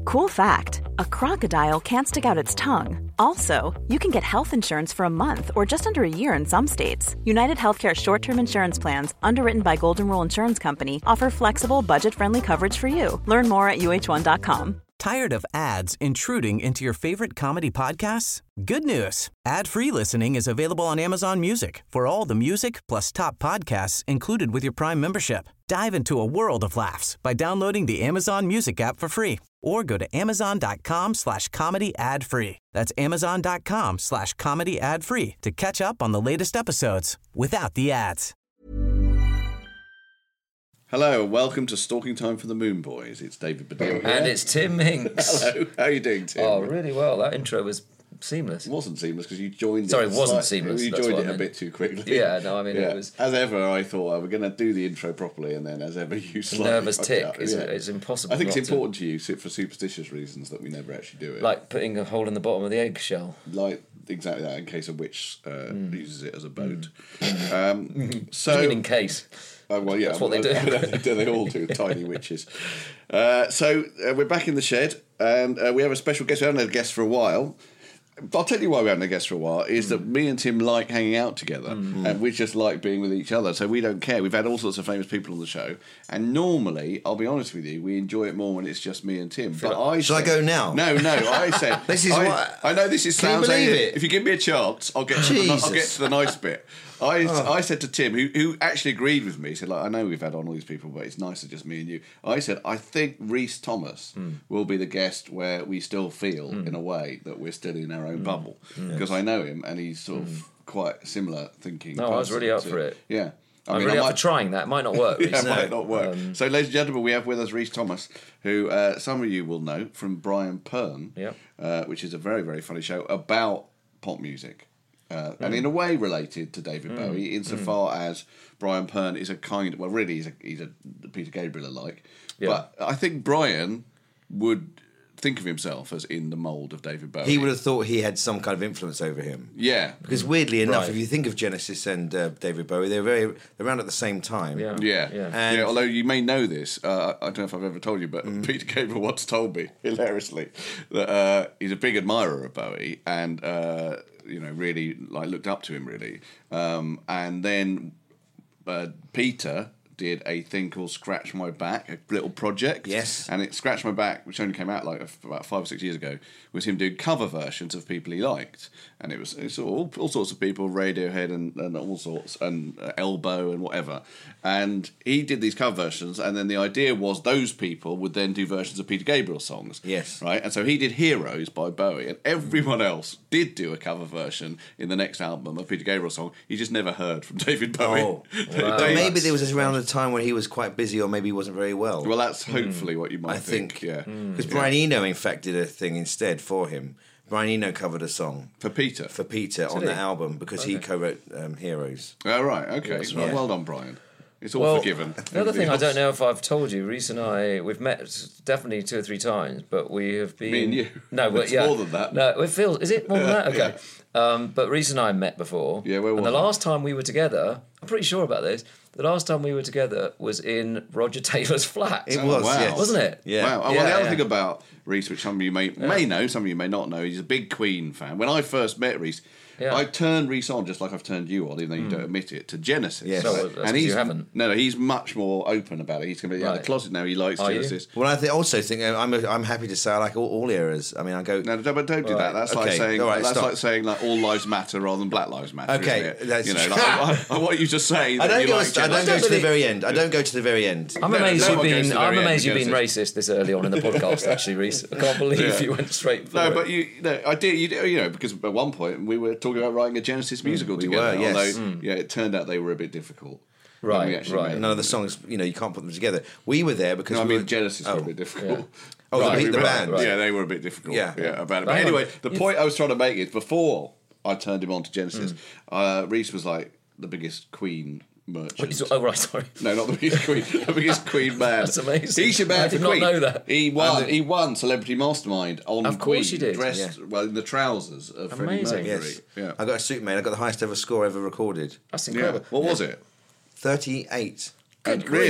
Cool fact, a crocodile can't stick out its tongue. Also, you can get health insurance for a month or just under a year in some states. United Healthcare short-term insurance plans, underwritten by Golden Rule Insurance Company, offer flexible, budget-friendly coverage for you. Learn more at uh1.com. Tired of ads intruding into your favorite comedy podcasts? Good news. Ad-free listening is available on Amazon Music for all the music plus top podcasts included with your Prime membership. Dive into a world of laughs by downloading the Amazon Music app for free or go to amazon.com/comedy ad-free. That's amazon.com/comedy ad-free to catch up on the latest episodes without the ads. Hello and welcome to Stalking Time for the Moon Boys. It's David Baddiel here. And it's Tim Hinks. Hello, how are you doing, Tim? Oh, really well. That intro was seamless. It wasn't seamless because you joined Sorry, it. it wasn't seamless. You That's joined what it I a meant. bit too quickly. Yeah, no, I mean, it was... As ever, I thought we're going to do the intro properly and then as ever you slightly... nervous fuck tick. it up. It's impossible I think not it's important to use it for superstitious reasons that we never actually do it. Like putting a hole in the bottom of the eggshell. Like exactly that, in case a witch uses it as a boat. So, What do you mean in case? well, yeah, That's what they do. They all do, tiny witches. So we're back in the shed, and we have a special guest. We haven't had a guest for a while. I'll tell you why we haven't had a guest for a while, is that me and Tim like hanging out together, and we just like being with each other, so we don't care. We've had all sorts of famous people on the show, and normally, I'll be honest with you, we enjoy it more when it's just me and Tim. But Shall I go now? No, I said... This is what... I know this is... Can you believe it? If you give me a chance, I'll get to the nice bit. I said to Tim, who actually agreed with me, he said, like, I know we've had on all these people, but it's nicer just me and you. I said, I think Rhys Thomas will be the guest where we still feel, in a way, that we're still in our own bubble. Because I know him, and he's sort of quite similar thinking. No, I was really up for it. Yeah. I'm really up for trying that. It might not work. It might not work. So, ladies and gentlemen, we have with us Rhys Thomas, who some of you will know from Brian Pern, which is a very, very funny show about pop music. And in a way related to David Bowie, insofar as Brian Pern is a kind... Well, really, he's a Peter Gabriel-alike. Yeah. But I think Brian would think of himself as in the mould of David Bowie. He would have thought he had some kind of influence over him. Yeah. Because weirdly enough, if you think of Genesis and David Bowie, they're around at the same time. Yeah. Although you may know this, I don't know if I've ever told you, but Peter Gabriel once told me, hilariously, that he's a big admirer of Bowie and... really looked up to him really, and then Peter did a thing called Scratch My Back, a little project. Yes. And it Scratch My Back, which only came out about 5 or 6 years ago, was him doing cover versions of people he liked. And it's all sorts of people, Radiohead and all sorts, and Elbow and whatever. And he did these cover versions, and then the idea was those people would then do versions of Peter Gabriel songs. Yes. Right? And so he did Heroes by Bowie, and everyone else did do a cover version in the next album of Peter Gabriel song. You just never heard from David Bowie. Oh, wow. Maybe there was around the time when he was quite busy, or maybe he wasn't very well. Well, that's hopefully what you might think. Yeah, because Brian Eno in fact did a thing instead for him. Brian Eno covered a song for Peter on the album because he co-wrote Heroes. Oh right, okay. Yeah. Well done, Brian. It's all forgiven. The other thing I don't know if I've told you, Rhys and I, we've met definitely 2 or 3 times, but we have been... Me and you? No, but it's more than that. No, it feels... Is it more than that? Okay. But Rhys and I met before. Yeah, where was the last time we were together, I'm pretty sure about this, the last time we were together was in Roger Taylor's flat. It was, yes. Wasn't it? Yeah. Wow. Oh, well, the other thing about Rhys, which some of you may know, some of you may not know, he's a big Queen fan. When I first met Rhys, I turned Rhys on, just like I've turned you on, even though you don't admit it, to Genesis. Yes. No, that's and you haven't. No, he's much more open about it. He's going to be out of the closet now. He likes Genesis. Well, I also think I'm happy to say I like all eras. I mean, I go... No, but don't do that. That's like saying like saying all lives matter rather than Black Lives Matter. Okay, that's I want you to say that I you don't like go Genesis. to the very end. I don't go to the very end. I'm amazed you've been Genesis. racist this early on in the podcast. Actually, Rhys, I can't believe you went straight for it. No, but I did. Because at one point we were talking about writing a Genesis musical together. Yes. Although, it turned out they were a bit difficult. Right. None of the songs, you can't put them together. We were there because Genesis were a bit difficult. Yeah. Oh, the band. Right. Yeah, they were a bit difficult. Yeah. About it. But anyway, the point I was trying to make is before I turned him on to Genesis, Rhys was like the biggest Queen merchant. Oh, right, sorry. No, not the biggest Queen. The biggest Queen man. That's amazing. He should man I for did Queen. not know that. He won Celebrity Mastermind on Queen. Of course he did. Dressed in the trousers of Freddie Amazing. Mercury. Yes. Yeah. I got a suit made. I got the highest ever score ever recorded. That's incredible. What was it? 38. Good really? grief.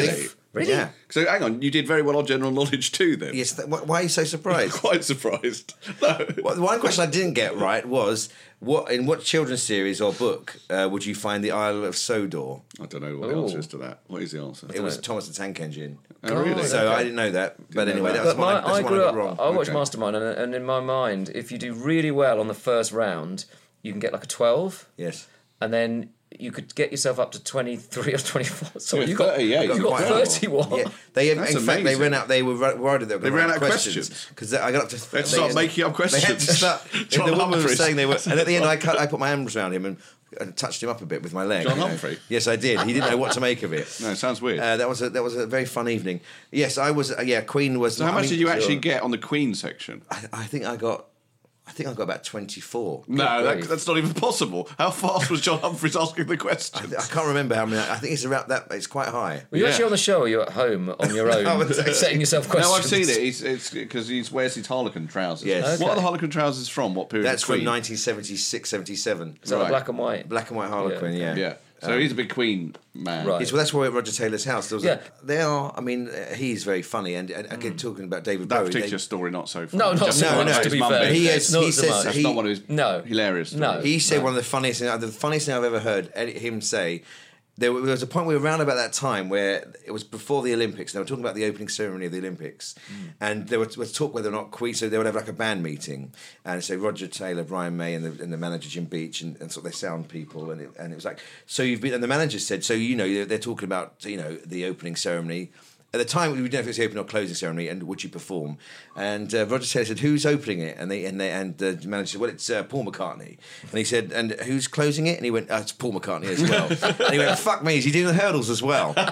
Really? Yeah. So hang on, you did very well on general knowledge too, then. Yes. Why are you so surprised? Quite surprised. No. Well, the one question I didn't get right was in what children's series or book would you find the Isle of Sodor? I don't know what the answer is to that. What is the answer? It was Thomas the Tank Engine. Oh, really? So I didn't know that. But anyway, that's But one I grew got up. wrong. I watched Okay. Mastermind, and in my mind, if you do really well on the first round, you can get like a 12, Yes. and then you could get yourself up to 23 or 24. So Yeah, you got 38. you got Quite high. 31. Yeah, they in That's fact they amazing. ran out. They were worried that They ran out of questions. because I got up to. Let's start making up They had questions. to start. John the woman was Humphreys. saying they were, and at the end I put my arms around him and touched him up a bit with my leg. John you know. Humphrey? Yes, I did. He didn't know what to make of it. No, it sounds weird. That was a very fun evening. Yes, I was. Queen was. So how I much mean, did you actually get on the Queen section? I think I got about 24. No, grief. that's not even possible. How fast was John Humphreys asking the questions? I can't remember how many. I think it's around that. It's quite high. Were you Yeah. actually on the show, or you at home on your own, setting yourself questions? No, I've seen it. It's because he wears his Harlequin trousers. Yes. What are Okay. the Harlequin trousers from? What period? That's of from Queen? 1976, 77. Is that the Right. black and white? Black and white Harlequin. Yeah. Yeah. So he's a big Queen man. Right. Yes, well, that's why we're at Roger Taylor's house. There was Yeah. they are. I mean, he's very funny, and again, talking about David That Bowie. particular story, not so funny. No, not Just so about much, his to be mum fair. being He dead. is- Not he so says much. That's he- not one of his No. hilarious stories. No. He said one of the funniest thing I've ever heard him say. There was a point we were around about that time where it was before the Olympics. They were talking about the opening ceremony of the Olympics, and there was talk whether or not Queen. So they would have like a band meeting, and so Roger Taylor, Brian May, and the manager Jim Beach, and sort of their sound people, and it was like, so you've been. And the manager said, so they're talking about the opening ceremony. At the time, we didn't know if it was the opening or closing ceremony, and would you perform? And Roger Taylor said, "Who's opening it?" And the manager said, "Well, it's Paul McCartney." And he said, "And who's closing it?" And he went, "It's Paul McCartney as well." And he went, "Fuck me, is he doing the hurdles as well?" And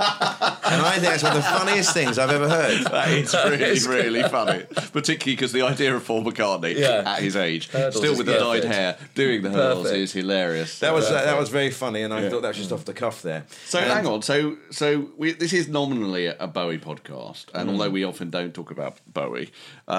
I think that's one of the funniest things I've ever heard. That is really, really funny. Particularly because the idea of Paul McCartney at his age, Hurdles still is with the dyed perfect. hair, doing the hurdles Perfect. is hilarious. That was very funny, and I thought that was just off the cuff there. So hang on. So this is nominally a Bowie podcast, and although we often don't talk about Bowie,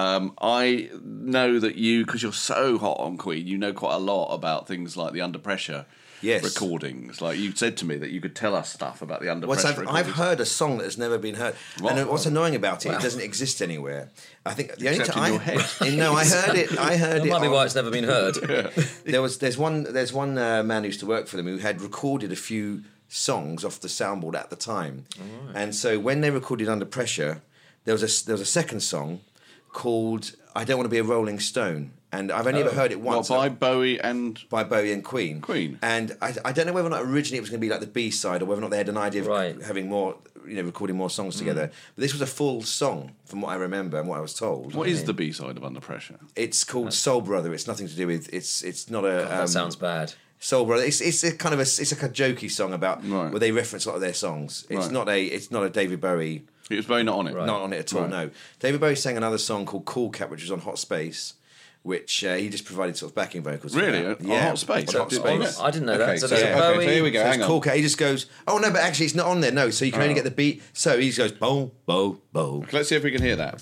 I know that you, because you're so hot on Queen, you know quite a lot about things like the Under Pressure recordings. Like you said to me that you could tell us stuff about the Under Pressure I've recordings. heard a song that has never been heard, What? and what's annoying about it, it doesn't exist anywhere. I think the only Except in time your head. No, I heard it. That it might be on- why it's never been heard. There's one man who used to work for them who had recorded a few songs off the soundboard at the time, and so when they recorded Under Pressure, there was a second song called "I Don't Want to Be a Rolling Stone," and I've only ever heard it once. By Bowie and by Bowie and Queen. And I don't know whether or not originally it was going to be like the B-side or whether or not they had an idea of Right. having more, recording more songs together. But this was a full song from what I remember and what I was told. what is the B side of Under Pressure? It's called Soul Brother. It's nothing to do with, it's not a... That sounds bad. Soul Brother. It's a kind of it's like a jokey song about Right. where they reference a lot of their songs. It's Right. not a David Bowie... It was Bowie not on it. Not on it at all, Right. no. David Bowie sang another song called Cool Cat, which was on Hot Space, which he just provided sort of backing vocals. for Really? that. On Hot Space? On Hot Space. I didn't know Okay, that. So so- there's a okay, Bowie. so here we go. So Hang it's on. Cool Cat. He just goes, oh no, but actually it's not on there. No, so you can only get the beat. So he just goes, bo, bo, bo. Let's see if we can hear that.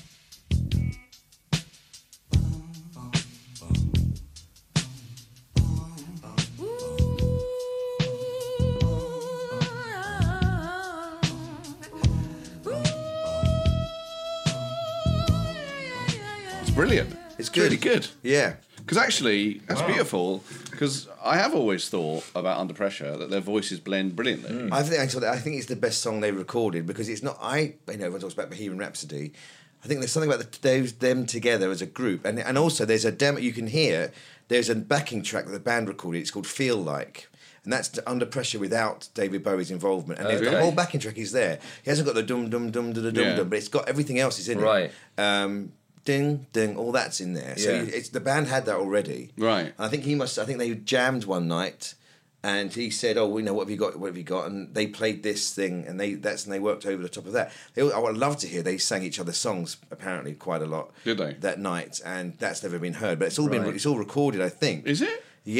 It's brilliant. It's good. really good. Yeah. Because actually, that's beautiful. Because I have always thought about Under Pressure that their voices blend brilliantly. I think it's the best song they recorded because it's not. Everyone talks about Bohemian Rhapsody. I think there's something about them together as a group, and also there's a demo you can hear. There's a backing track that the band recorded. It's called Feel Like. And that's Under Pressure without David Bowie's involvement. And the whole backing track is there. He hasn't got the dum dum dum dum dum dum, but it's got everything else is in Right. it. Ding ding, all that's in there. So Yeah. it's the band had that already. Right. And I think they jammed one night, and he said, "Oh, we know what have you got? What have you got?" And they played this thing, and they worked over the top of that. I would love to hear they sang each other's songs apparently quite a lot. Did they? That night? And that's never been heard, but it's all Right. it's all recorded, I think. Is it? Yeah.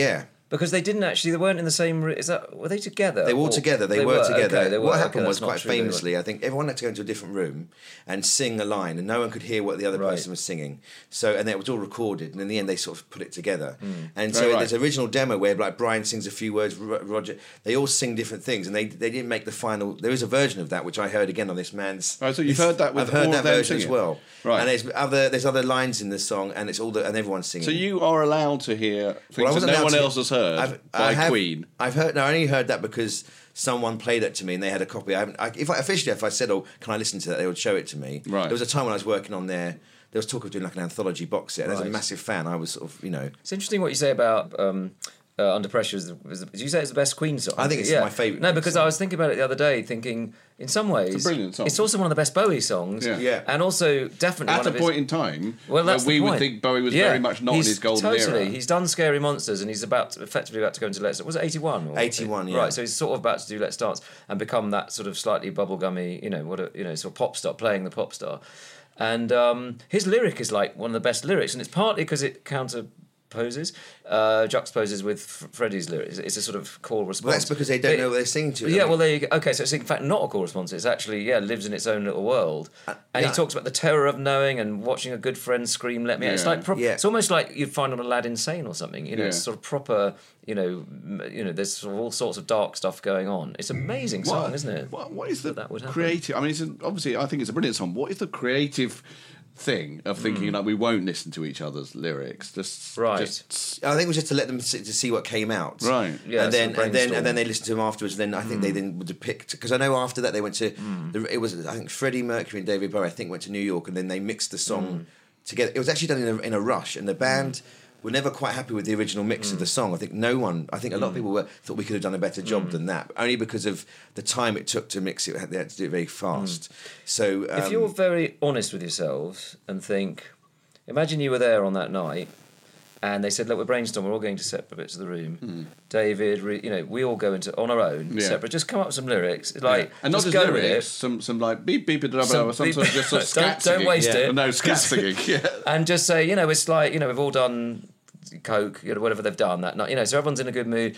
Because they weren't in the same. Were they together? They were all together. They were together. Okay, what happened was, quite famously, I think everyone had to go into a different room and sing a line, and no one could hear what the other person was singing. So, and it was all recorded, and in the end, they sort of put it together. And so there's an original demo where like Brian sings a few words, Roger. They all sing different things, and they didn't make the final. There is a version of that which I heard again on this man's. Oh, so you've heard that? I've heard that version as well. Right. And there's other lines in the song, and it's and everyone's singing. So you are allowed to hear things that no one else has heard by Queen. I've heard. No, I only heard that because someone played it to me and they had a copy. If I said, "Oh, can I listen to that?" they would show it to me. Right. There was a time when I was working on there was talk of doing like an anthology box set. And as a massive fan, I was sort of, It's interesting what you say about. Under Pressure did you say it's the best Queen song? I think it's my favourite. No, because I was thinking about it the other day, thinking in some ways it's a brilliant song. It's also one of the best Bowie songs. Yeah. And also definitely at a point in time where we would think Bowie was very much not in his golden era. He's done Scary Monsters and he's effectively about to go into Let's. Was it 81? 81, yeah. Right, so he's sort of about to do Let's Dance and become that sort of slightly bubblegummy, sort of pop star, playing the pop star. And his lyric is like one of the best lyrics, and it's partly because it juxtaposes with Freddie's lyrics. It's a sort of call response. Well, that's because they don't know what they're singing to. Yeah, well, there you go. Okay, so it's in fact not a call response. It's actually, lives in its own little world. And he talks about the terror of knowing and watching a good friend scream, "Let me out." It's like it's almost like you'd find on Aladdin Sane or something. It's sort of proper. There's sort of all sorts of dark stuff going on. It's an amazing song, isn't it? What is the creative? I mean, obviously, I think it's a brilliant song. What is the creative thing of thinking like we won't listen to each other's lyrics? I think it was just to let them to see what came out, right? Yeah, and then they listened to them afterwards. Then I think they then would depict, because I know after that they went to it was I think Freddie Mercury and David Bowie went to New York, and then they mixed the song together. It was actually done in a rush, and the band were never quite happy with the original mix of the song. I think a lot of people thought we could have done a better job than that, only because of the time it took to mix it. They had to do it very fast. So if you're very honest with yourselves and imagine you were there on that night and they said, "Look, we're brainstorming, we're all going to separate bits of the room. David, we all go into on our own, separate. Just come up with some lyrics, and not just lyrics, some like beep beep or some sort of just sort of scat singing. Don't waste it. No, scat singing. And just say, it's like we've all done Coke, whatever they've done that night, so everyone's in a good mood.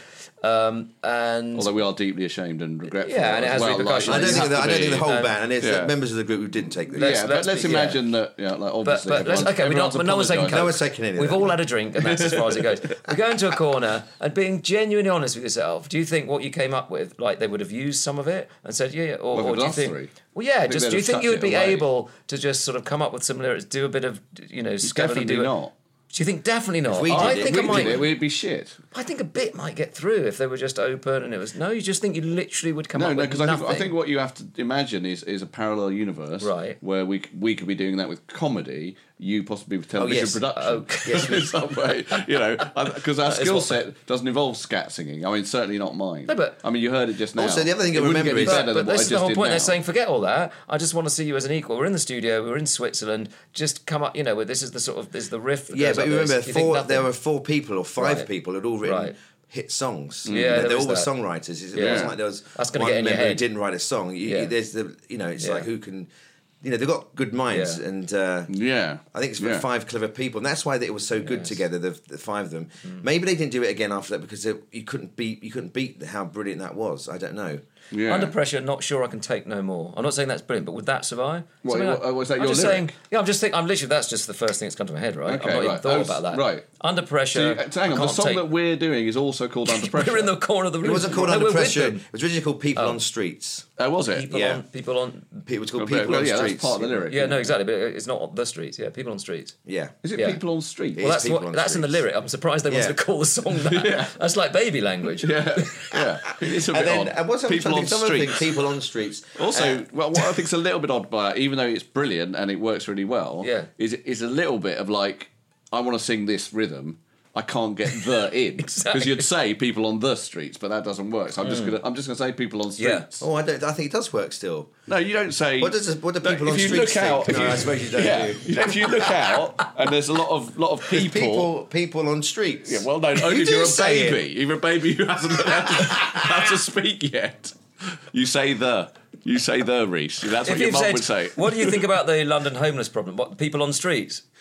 And although we are deeply ashamed and regretful. Yeah, and it has repercussions. I don't think the whole band, and there's members of the group who didn't take the. Let's imagine that. Obviously, but no one's taking Coke. No one's taking any. We've all had a drink, and that's as far as it goes. We go into a corner and being genuinely honest with yourself. Do you think what you came up with, like they would have used some of it and said, or do you think? Well, yeah. Do you think you would be able to just sort of come up with some lyrics, do a bit of, Definitely not. Do you think definitely not? I think we'd be shit. I think a bit might get through if they were just open and it was. No, you just think you literally would come up with nothing. No, because I think what you have to imagine is a parallel universe, right? Where we could be doing that with comedy. You possibly with television production, in some way, because our skill set doesn't involve scat singing. I mean, certainly not mine. No, but I mean, you heard it just now. Also, the other thing to remember is, but this is the whole point. They're saying, forget all that. I just want to see you as an equal. We're in the studio. We're in Switzerland. Just come up. This is the riff. Yeah, but you remember, there were 4 people or 5 people who'd all written hit songs. Yeah, they all were songwriters. It wasn't like there was one member who didn't write a song. There's it's like who can. They've got good minds, and I think it's 5 clever people, and that's why it was so good together. The 5 of them. Maybe they didn't do it again after that because you couldn't beat how brilliant that was. I don't know. Yeah. Under Pressure, not sure I can take no more. I'm not saying that's brilliant, but would that survive? Was that your lyric? Saying, I'm just thinking. I'm literally. That's just the first thing that's come to my head. Right. Okay, I've not even thought about that. Right. Under Pressure. So hang on. The song that we're doing is also called Under Pressure. We're in the corner of the room. It wasn't called Under Pressure. It was originally called People on Streets. Was it? People on. It was called People on Streets. That's part of the lyric. Yeah, no, exactly. But it's not the streets. Yeah, People on Streets. Yeah. Is it People on Streets? Well, that's in the lyric. I'm surprised they wanted to call the song that. That's like baby language. Yeah. It's a bit odd. And what's People on Streets. People on Streets. Also, what I think is a little bit odd by it, even though it's brilliant and it works really well, is a little bit of like, I want to sing this rhythm, I can't get the in because you'd say people on the streets, but that doesn't work. So I'm just gonna say people on streets. Oh, I think it does work still. No, you don't say. What do people on streets think? No, I suppose you don't. If you look out and there's a lot of people on streets. Yeah, well, no, only if you're a baby. If you're a baby who hasn't learned how to speak yet. You say the, Reese. That's what your mum would say. What do you think about the London homeless problem? What, people on streets?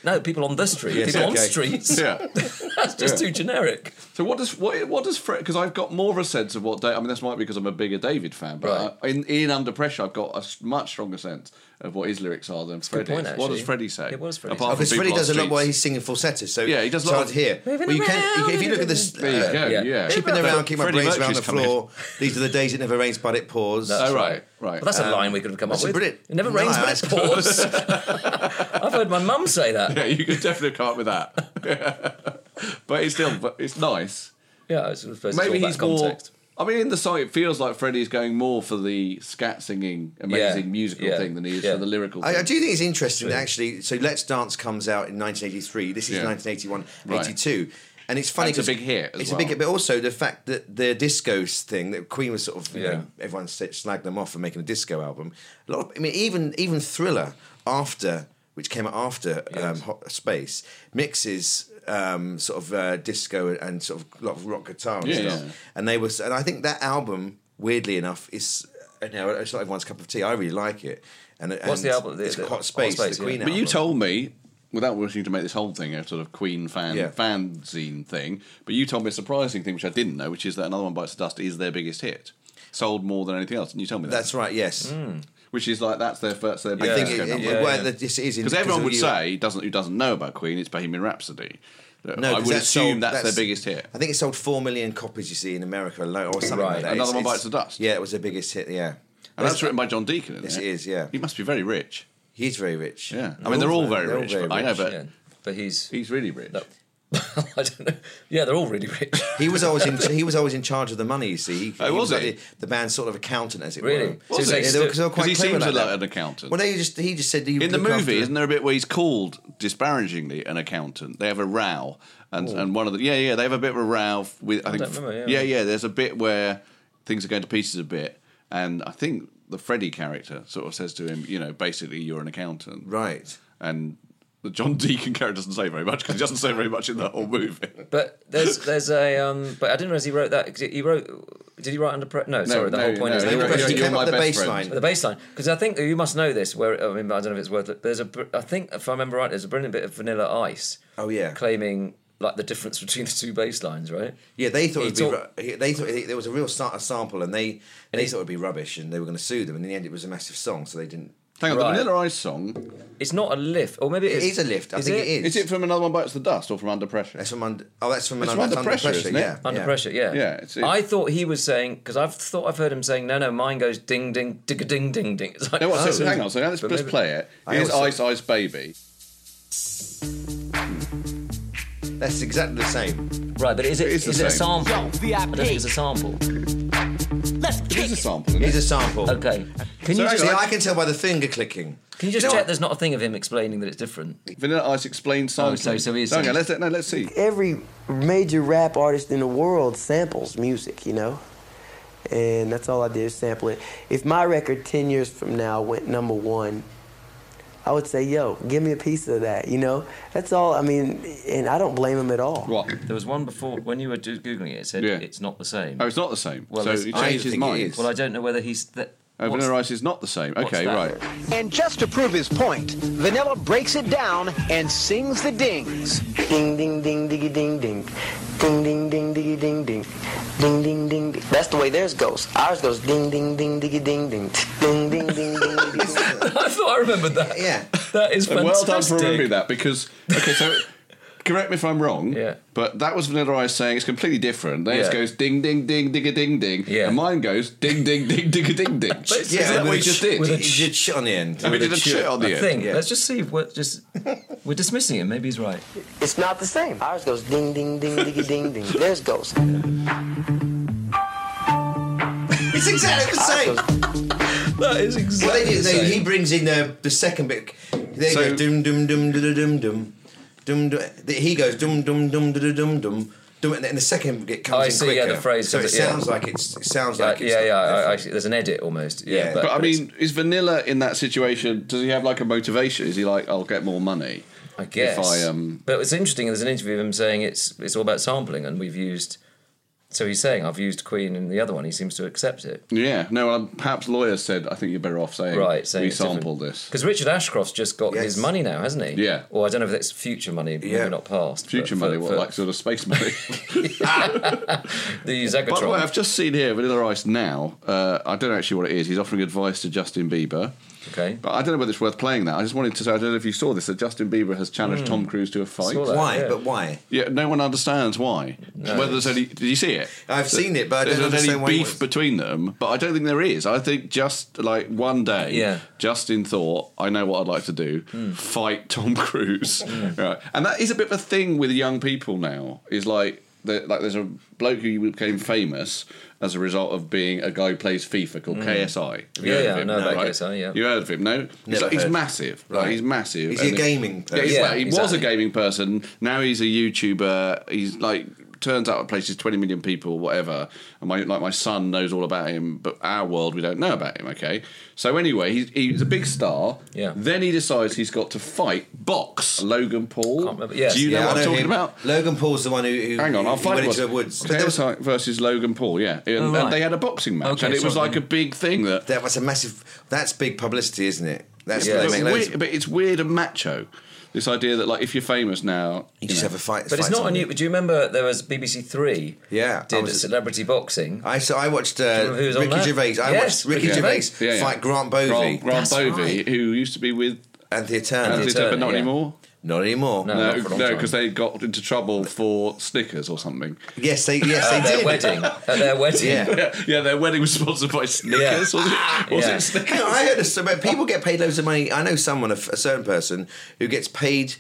No, people on the street. Yes, people on okay. streets. Yeah. That's just too generic. So what does Fred? Because I've got more of a sense of what. I mean, this might be because I'm a bigger David fan, but in Under Pressure, I've got a much stronger sense of what his lyrics are than Freddie's. Point, What does Freddie say? Yeah, what does Freddie Apart from Because people Freddie on does a lot streets. where he's singing falsetto, so Yeah, he does a it's lot hard of- to hear. Well, if you look at this, There you go, yeah. Chipping around, keep my Freddie brains around the Mercury's coming floor. These are the days it never rains, but it pours. Oh, right. Well, that's a line we could have come up that's with. brilliant. It never No, rains, but that's it pours. I've heard my mum say that. Yeah, you could definitely come up with that. But it's nice. Yeah, I suppose it's Maybe all he's that more. context. I mean, in the song, it feels like Freddie's going more for the scat singing, amazing musical thing than he is for the lyrical thing. I do think it's interesting that actually. So Let's Dance comes out in 1983. This is Yeah. 1981, Right. 82. And it's funny It's a because big hit as It's well. a big hit, but also the fact that the disco thing that Queen was sort of, you Yeah. know, everyone slagged them off for making a disco album. Even Thriller which came out after Hot Space, mixes sort of disco and sort of a lot of rock guitar and stuff. Yeah. And I think that album, weirdly enough, is it's not everyone's cup of tea. I really like it. And What's the album? It's The Hot Space, Hot Space, the Queen But album. you told me, without wishing to make this whole thing a sort of Queen Yeah. fanzine thing, but you told me a surprising thing which I didn't know, which is that Another One Bites the Dust is their biggest hit, sold more than anything else. Didn't you tell me that? That's right. Yes, Which is like that's their first, their I big think disco number. this is Because everyone would say who doesn't know about Queen, it's Bohemian Rhapsody. No, I 'cause would that's assume sold- that's their biggest hit. I think it sold 4 million copies. You see in America alone, or something Right. like that. Another One It's- Bites the Dust. Yeah, it was their biggest hit. Yeah, And that's written by John Deacon, isn't Yes, it? it is, yeah. He must be very rich. he's very rich. Yeah. I mean, they're all very rich. very but I know, rich. but Yeah, but he's really rich. No. I don't know. Yeah, they're all really rich. He was always in charge of the money. You see, he was like he? the band's sort of accountant, as it Really? were. Was he? Yeah, they were quite Because he clever seems like like that. an accountant. Well, he just said he would In the look after movie, them. isn't there a bit where he's called disparagingly an accountant? They have a row, and one of the they have a bit of a row with. I think don't remember, yeah. There's a bit where things are going to pieces a bit, and I think the Freddie character sort of says to him, basically you're an accountant, Right. And the John Deacon character doesn't say very much because he doesn't say very much in the whole movie. But there's a but I didn't realize he wrote that. Did he write Under Pressure? No, sorry. The whole point is he wrote He You're came My up with the Best bass Friend. line. the bass line, because I think you must know this. Where I don't know if it's worth it. I think if I remember right, there's a brilliant bit of Vanilla Ice. Oh, yeah. claiming like the difference between the two bass lines, right? Yeah, they thought He they thought there was a real sample, and they thought it'd be rubbish, and they were going to sue them. And in the end, it was a massive song, so they didn't. Hang on, Right. the Vanilla Ice song, It's not a lift, or maybe It is a lift. I think it is. is it from Another One Bites the Dust or from Under Pressure? That's from Under. Oh, that's from It's Under, from Under Pressure, isn't it? Yeah, Under yeah. Pressure, yeah. Yeah, it's- I thought he was saying, because I've heard him saying, no, mine goes ding ding digga ding ding ding. It's like, No, hang on, so let's But just maybe- play it. I Here's also- Ice Ice Baby. That's exactly the same. Right, but is it It's the a same. sample? I don't think it's a sample. It is a sample. Isn't It's it? a sample. Okay, can So you just See, I can tell by the finger clicking. check what? there's not a thing of him explaining that it's different? Vanilla Ice explains Oh, sampling. so he's Hang on, saying- let's see. Every major rap artist in the world samples music, and that's all I did is sample it. If my record 10 years from now went number one, I would say, yo, give me a piece of that, That's all, and I don't blame him at all. What? There was one before, when you were Googling it, it said Yeah. it's not the same. Oh, it's not the same. Well, so it's- he I changed his think it mind. is. Well, I don't know whether he's... Oh, Vanilla Ice is not the same. Okay, that? right. And just to prove his point, Vanilla breaks it down and sings the dings. Ding, ding, ding, diggy, ding, ding. Ding, ding, ding, diggy, ding, ding. Ding, ding, ding, ding. That's the way theirs goes. Ours goes ding, ding, ding, diggy, ding, ding. Ding, ding, ding, ding, diggy, ding. I thought I remembered that. Yeah. That is fantastic. Well done for remembering that because, okay, so correct me if I'm wrong, Yeah. but that was Vanilla Ice saying it's completely different. Theirs Yeah. goes ding, ding, ding, digga, ding, ding, Yeah. and mine goes ding, ding, ding, digga, ding, ding. it's- Is that with what a he just ch- did? with a He did shit on the end. We did a shit on the I end. think. Yeah. Let's just see. We're dismissing him. Maybe he's right. It's not the same. Ours goes ding, ding, ding, diggy, ding, ding. Theirs goes. It's exactly the same. That is What exactly they do, the same. he brings in the second bit. They So- go dum dum dum dum dum dum dum dum. He goes dum dum dum dum dum dum. And then the second bit comes I in see, quicker. yeah, the phrase So it comes- yeah. sounds like it's. It sounds like it's. Actually, there's an edit almost. Yeah, Yeah. But I it's- mean, is Vanilla in that situation? Does he have like a motivation? Is he like, I'll get more money? I guess. If I But it's interesting. There's an interview of him saying it's all about sampling, and we've used So he's saying, I've used Queen in the other one. He seems to accept it. Yeah. No, perhaps lawyers said, I think you're better off saying, we sampled this. Because Richard Ashcroft's just got his money now, hasn't he? Yeah. Or I don't know if that's future money, maybe not past. Future money, like sort of space money? The Zagatron. By the way, I've just seen here Vanilla Ice now. I don't know actually what it is. He's offering advice to Justin Bieber. Okay. But I don't know whether it's worth playing that. I just wanted to say, I don't know if you saw this, that Justin Bieber has challenged Tom Cruise to a fight. Why? Yeah. But why? Yeah, no one understands why. No. Whether there's any... Did you see it? I've seen it, but I don't understand why. There's any beef between them, but I don't think there is. I think just like one day, Justin thought, I know what I'd like to do, fight Tom Cruise. Right. And that is a bit of a thing with young people now, is like there's a bloke who became famous as a result of being a guy who plays FIFA called KSI. Have you heard of him? I know about KSI, yeah. You heard of him? No? He's massive. Right. He's massive. Is he a gaming person? He was a gaming person. Now he's a YouTuber. He's like... turns out at places 20 million people, whatever, and my son knows all about him, but our world, we don't know about him, okay? So anyway, he's a big star. Yeah. Then he decides he's got to box Logan Paul. Yes. Do you know what I'm talking about? Logan Paul's the one who hang on, I'll find went into the woods. KSI versus Logan Paul, yeah. And they had a boxing match, and it was like a big thing. That was a massive... That's big publicity, isn't it? That's but it's weird and macho. This idea that, like, if you're famous now... You just have a fight. But it's not a new... Do you remember there was BBC Three? Yeah. Did celebrity boxing. I watched Ricky Gervais. I watched Ricky Gervais fight Grant Bovey. Grant Bovey, who used to be with... Anthony Turner. But not anymore. Not anymore. No, because they got into trouble for Snickers or something. Yes, they did. At their wedding. Yeah, their wedding was sponsored by Snickers. Was it Snickers? I heard this about people get paid loads of money. I know someone, a certain person, who gets paid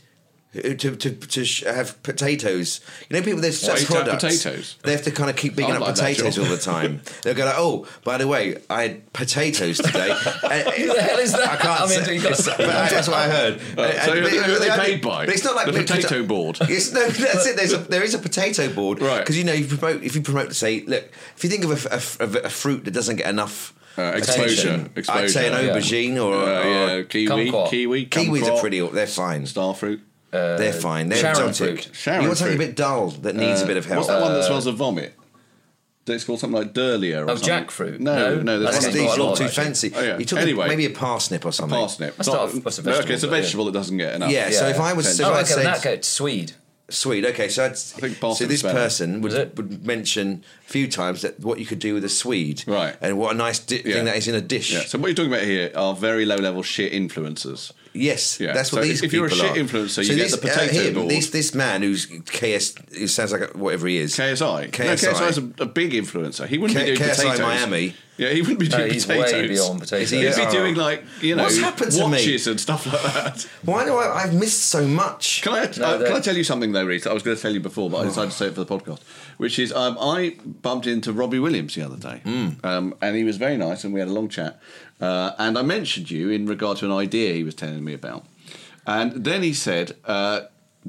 to have potatoes. You know, people, there's such products. Potatoes? They have to kind of keep bigging up potatoes all the time. They'll go like, oh, by the way, I had potatoes today. Who the hell is that? I can't say. That's what I heard. So who are they paid by? But it's not like the potato board. No, that's it. There is a potato board. Right. Because, you know, if you promote, say, look, if you think of a fruit that doesn't get enough... exposure. I'd say an aubergine or kiwi. Kiwis are pretty... They're fine. Starfruit. They're fine. They're Sharon exotic. fruit. You want something a bit dull that needs a bit of help. What's that one that smells of vomit? It's called something like Dahlia or something. Jackfruit? No. That's There's these look too fancy. Oh, yeah. You took maybe a parsnip or something. Parsnip. That's a vegetable. Okay, it's a vegetable that doesn't get enough. Yeah, so if I was... Swede. Sweet. Okay, so this person better. would mention a few times that what you could do with a Swede, right? And what a nice thing that is in a dish. Yeah. So what you're talking about here are very low-level shit influencers. Yes, that's what these people are. If you're a shit influencer, you get the potato board. This man who sounds like whatever he is. KSI. KSI is a big influencer. He wouldn't be doing KSI potatoes. Miami. Yeah, he wouldn't be doing he's potatoes. Way beyond potatoes. He'd be doing what's happened to watches and stuff like that. Why do I've missed so much? Can I tell you something though, Reece? I was going to tell you before, but I decided to say it for the podcast. Which is, I bumped into Robbie Williams the other day, and he was very nice, and we had a long chat. And I mentioned you in regard to an idea he was telling me about. And then he said... A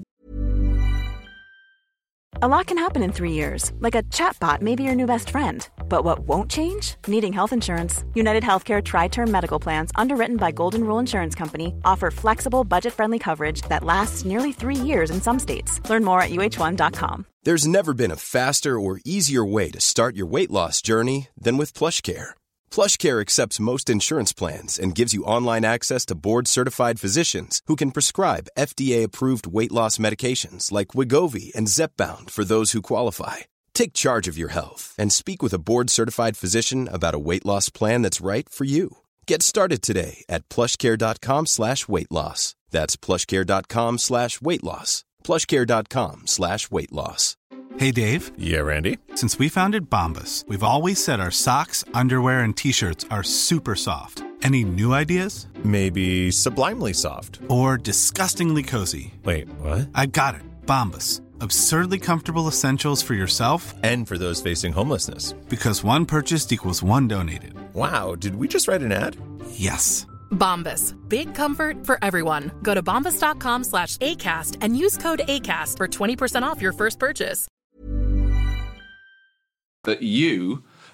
lot can happen in 3 years, like a chatbot may be your new best friend. But what won't change? Needing health insurance. United Healthcare Tri-Term Medical Plans, underwritten by Golden Rule Insurance Company, offer flexible, budget-friendly coverage that lasts nearly 3 years in some states. Learn more at uh1.com. There's never been a faster or easier way to start your weight loss journey than with PlushCare. PlushCare accepts most insurance plans and gives you online access to board-certified physicians who can prescribe FDA-approved weight loss medications like Wegovy and Zepbound for those who qualify. Take charge of your health and speak with a board-certified physician about a weight loss plan that's right for you. Get started today at plushcare.com/weightloss. That's plushcare.com/weightloss. plushcare.com/weightloss. Hey, Dave. Yeah, Randy. Since we founded Bombas, we've always said our socks, underwear, and T-shirts are super soft. Any new ideas? Maybe sublimely soft. Or disgustingly cozy. Wait, what? I got it. Bombas. Absurdly comfortable essentials for yourself and for those facing homelessness. Because one purchased equals one donated. Wow, did we just write an ad? Yes. Bombas. Big comfort for everyone. Go to bombas.com/ACAST and use code ACAST for 20% off your first purchase. That you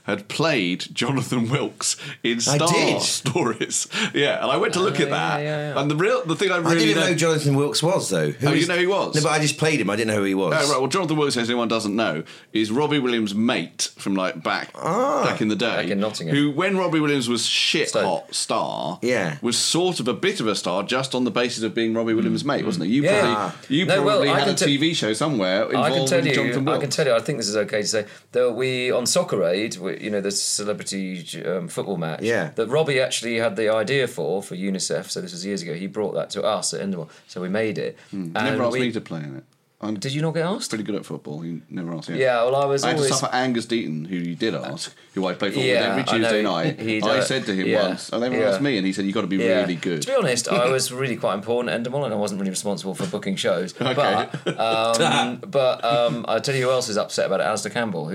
had played Jonathan Wilkes in Star Stories. Yeah, and I went to look at that. Yeah. And the thing I didn't know who Jonathan Wilkes was, though. You know who he was? No, but I just played him. I didn't know who he was. Oh, right. Well, Jonathan Wilkes, as anyone doesn't know, is Robbie Williams' mate from like back in the day. Back in Nottingham. Who, when Robbie Williams was hot star, was sort of a bit of a star just on the basis of being Robbie Williams' mate, wasn't it? You probably had a TV show somewhere involved with Jonathan Wilkes. I can tell you, I think this is okay to say, that we, on Soccer Aid, the celebrity football match, that Robbie actually had the idea for UNICEF, so this was years ago, he brought that to us at Endemol, so we made it. Never asked me to play in it. Did you not get asked? Pretty good at football. You never asked. Yeah, well, I had to suffer Angus Deaton, who you did ask, who I play football with every Tuesday night. I said to him once, and they never asked me, and he said, "You've got to be really good." To be honest, I was really quite important at Endemol, and I wasn't really responsible for booking shows. Okay. But I'll tell you who else is upset about it. Alistair Campbell,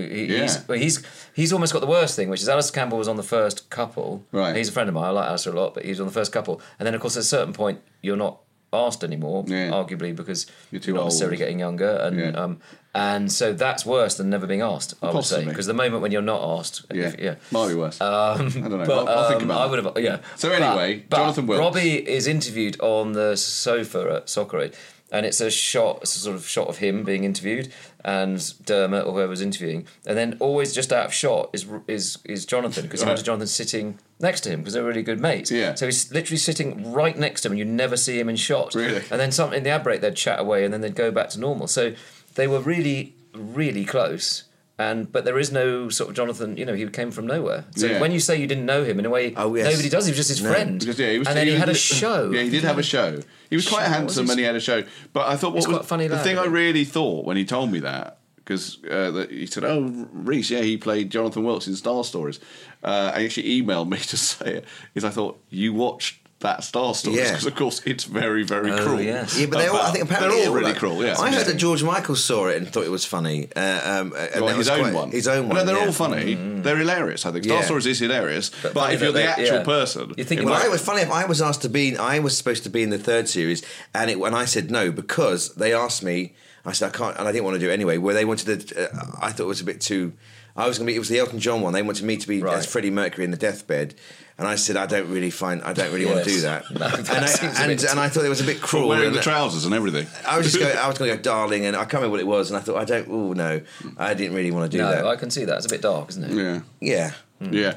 he's almost got the worst thing, which is Alistair Campbell was on the first couple. Right. He's a friend of mine. I like Alistair a lot, but he's on the first couple, and then of course at a certain point you're not asked anymore, arguably because you're not necessarily getting younger, and so that's worse than never being asked, I would say, because the moment when you're not asked, might be worse. I don't know. But, I'll think about it. I would have, yeah. So anyway, Jonathan Wilkes. Robbie is interviewed on the sofa at Soccer Aid, and it's a sort of shot of him being interviewed and Dermot or whoever's interviewing, and then always just out of shot is Jonathan, because Jonathan's sitting next to him because they're really good mates. Yeah. So he's literally sitting right next to him, and you never see him in shot. Really? And then in the ad break they'd chat away, and then they'd go back to normal. So they were really, really close. But there is no sort of Jonathan, he came from nowhere. So when you say you didn't know him, in a way, nobody does. He was just his friend. Because, he had a show. Yeah, he did have a show. He was quite handsome and he had a show. But I thought quite funny the lad, thing I really thought when he told me that, because he said, "Oh, Reese, he played Jonathan Wilkes in Star Stories," and he actually emailed me to say it. Is I thought you watched that Star Stories because of course it's very, very cruel. Yes. Yeah, but I think apparently they're all really cruel. Yeah, I heard that George Michael saw it and thought it was funny. His own one. No, they're all funny. They're hilarious. I think Star Stories is hilarious, but if you're the actual person, you think. Well, it was funny. If I was asked to be, I was supposed to be in the third series, and I said no because they asked me. I said I can't, and I didn't want to do it anyway. Where they wanted to, I thought it was a bit too. I was going to be. It was the Elton John one. They wanted me to be as Freddie Mercury in the deathbed, and I said I don't really want to do that. No, and I thought it was a bit cruel. Wearing the trousers and everything. I was going to go, darling, and I can't remember what it was, and I thought I didn't really want to do that. No, I can see that. It's a bit dark, isn't it? Yeah. Yeah,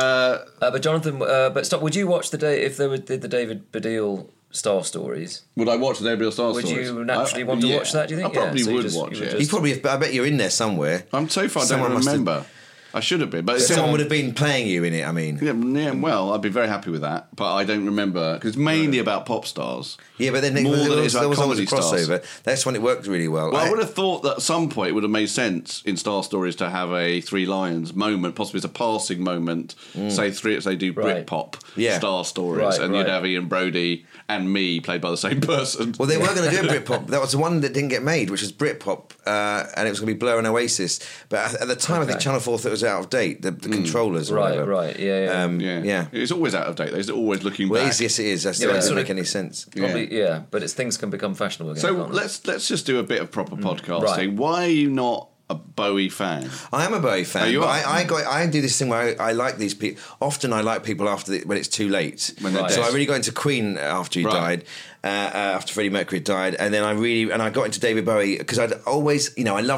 but Jonathan, but stop. Would you watch did the David Baddiel Star Stories? Would I watch the David Baddiel Star Stories? Would you naturally want to watch that? Do you think? I probably would watch it. You probably. I bet you're in there somewhere. I'm so far. I don't remember. I should have been, but someone would have been playing you in it. I mean, yeah. Well, I'd be very happy with that, but I don't remember because it's mainly about pop stars. Yeah, but then there was always a crossover. That's when it worked really well. Well, I would have thought that at some point it would have made sense in Star Stories to have a Three Lions moment, possibly as a passing moment. Say do Britpop Star Stories, and you'd have Ian Brody and me played by the same person. Well, they were going to do a Britpop. That was the one that didn't get made, which was Britpop, and it was going to be Blur and Oasis. But at the time, I think Channel 4 thought it was out of date. The controllers, right, yeah. It's always out of date. They're always looking back. Yes, it is. That doesn't make any sense. Probably, but things can become fashionable again. So let's just do a bit of proper podcasting. Right. Why are you not a Bowie fan? I am a Bowie fan. Oh, you are? I do this thing where I like these people. Often I like people when it's too late. So I really got into Queen after he died. After Freddie Mercury died, and then I got into David Bowie because I'd always,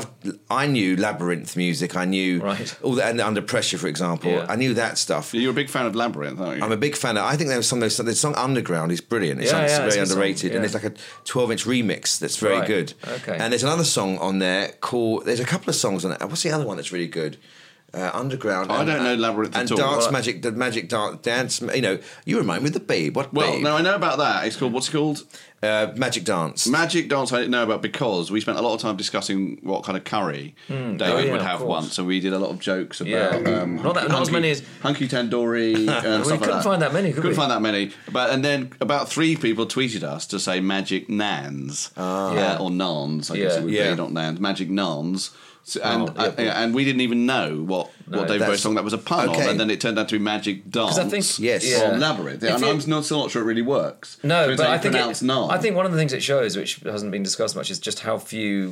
I knew Labyrinth music, I knew all that, and Under Pressure, for example, I knew that stuff. You're a big fan of Labyrinth, aren't you? I'm a big fan of. I think there was the song Underground is brilliant. It's very underrated, and it's like a 12-inch remix that's very good. Okay. And there's another song on there called. There's a couple of songs on it. What's the other one that's really good? Underground. I don't know Labyrinth and at all. Dance Magic, the Magic Dance. You remind me of the Babe. What? Well, Babe? no, I know about that. It's called. What's it called? Magic Dance. Magic Dance I didn't know about because we spent a lot of time discussing what kind of curry David would have once, and we did a lot of jokes about not as many as hunky tandoori and stuff like that. We couldn't find that many, couldn't find that many. And then about 3 people tweeted us to say Magic Nans or Nans, I guess it would be, not Nans. Magic Nans. And we didn't even know what David Bowie's song that was a pun on, and then it turned out to be Magic Dance. I think from Labyrinth, and I'm still not sure it really works. No, but I think one of the things it shows, which hasn't been discussed much, is just how few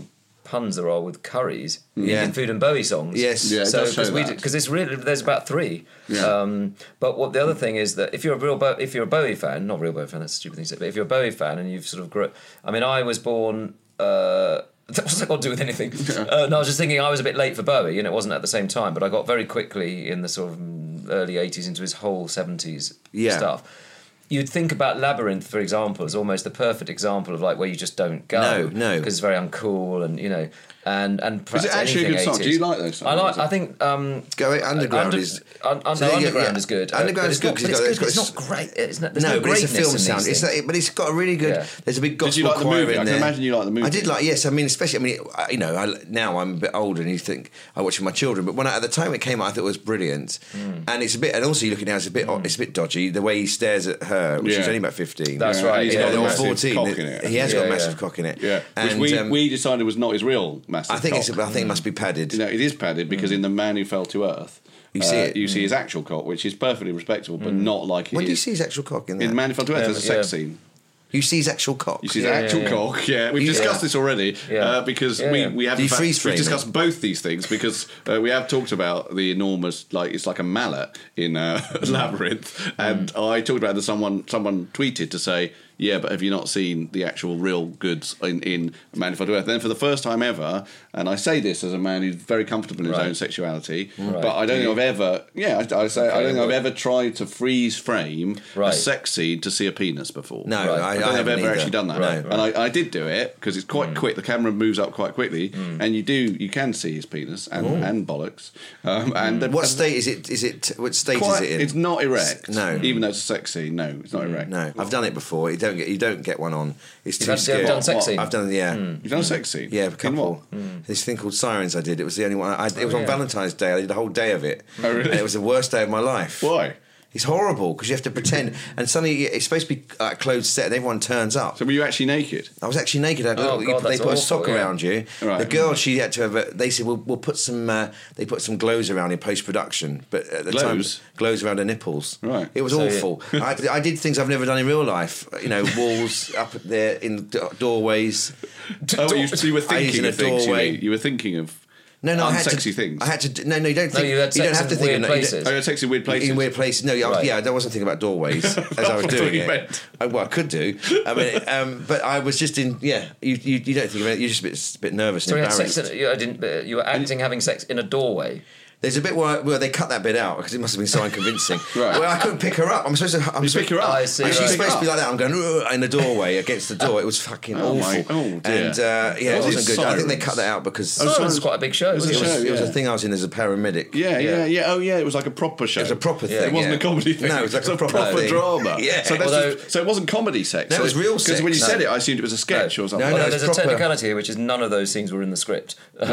puns there are with curries Yeah. in Food and Bowie songs. Yes. Yeah, it does show that. Because it's really there's about 3. Yeah. But what the other thing is that if you're a Bowie fan, not a real Bowie fan, that's a stupid thing to say, but if you're a Bowie fan and you've sort of I mean, I was born. What's that got to do with anything? No, I was just thinking I was a bit late for Bowie, and it wasn't at the same time, but I got very quickly in the sort of early 80s into his whole 70s stuff. You'd think about Labyrinth, for example, as almost the perfect example of like where you just don't go. No. Because it's very uncool and, you know, and Is it actually a good song? 80s. Do you like those songs? I think... Underground is... Underground is good. Underground is good because it's not great. There's no but it's a film sound. But it's got a really good... Yeah. There's a big gospel Did you like the choir movie? in I there. can imagine you like the movie. I did like, yes. I mean, especially, you know, now I'm a bit older and you think I watch with my children, but at the time it came out, I thought it was brilliant. And it's a bit, and also you look at it now, it's a bit dodgy. The way he stares at her, which is only about 15. That's right. He's got a massive cock in it. He has got a massive cock in it. Yeah, and which we decided was not his real massive I think cock. I think it must be padded. You know, it is padded because in The Man Who Fell to Earth, you see it. You see his actual cock, which is perfectly respectable, but not like it When do you is. see his actual cock in that? In The Man Who Fell to Earth, there's a sex scene. You see his actual cock. You see his actual cock. Yeah, we've discussed this already because we have we've discussed both these things because we have talked about the enormous, like it's like a mallet in Labyrinth, and I talked about it. Someone tweeted to say, yeah, but have you not seen the actual real goods in Man Who Fell to Earth? Then for the first time ever, and I say this as a man who's very comfortable in his own sexuality, but I don't think I've ever, I don't think I've ever tried to freeze frame a sex scene to see a penis before. No, I don't think I've ever actually done that. Right. And I did do it because it's quite quick. The camera moves up quite quickly, and you can see his penis and bollocks. And what state is it? What state is it in? It's not erect. No, even though it's a sex scene. No, it's not erect. No, I've done it before. You don't get one on. It's too scary. You've done sex scene? I've done You've done a sex scene? Yeah, a couple. This thing called Sirens I did. It was the only one. It was on Valentine's Day. I did a whole day of it. Oh, really? And it was the worst day of my life. Why? It's horrible because you have to pretend, and suddenly it's supposed to be a closed set, and everyone turns up. So were you actually naked? I was actually naked. They put a sock around you. Right. The girl, she had to have. They said, "We'll put some." They put some glows around in post production, but at the time, glows around her nipples. Right. It was awful. I did things I've never done in real life. You know, walls up there in doorways. Oh, you were thinking of things. You were thinking of. No, I had unsexy to. things. I had to. No, you don't think. you had you don't have to think in of weird places. Oh, you had sex in weird places. In weird places. No, I wasn't thinking about doorways as I was doing it. Well, I could do. I mean, but I was just in. Yeah, you don't think about it. You're just a bit nervous and embarrassed. You were acting having sex in a doorway. There's a bit where they cut that bit out because it must have been so unconvincing. Right. Well, I couldn't pick her up. I'm supposed to pick her up. I see. And she's supposed to be like that. I'm going in the doorway against the door. It was fucking awful. Oh dear. And it wasn't good. I think they cut that out because Sirens was quite a big show. It was a thing I was in as a paramedic. Yeah. Oh yeah, it was like a proper show. It was a proper thing. It wasn't a comedy thing. No, it was like a proper drama. Yeah. So it wasn't comedy sex. No, it was real sex. Because when you said it, I assumed it was a sketch or something. No, there's a technicality here, which is none of those scenes were in the script, which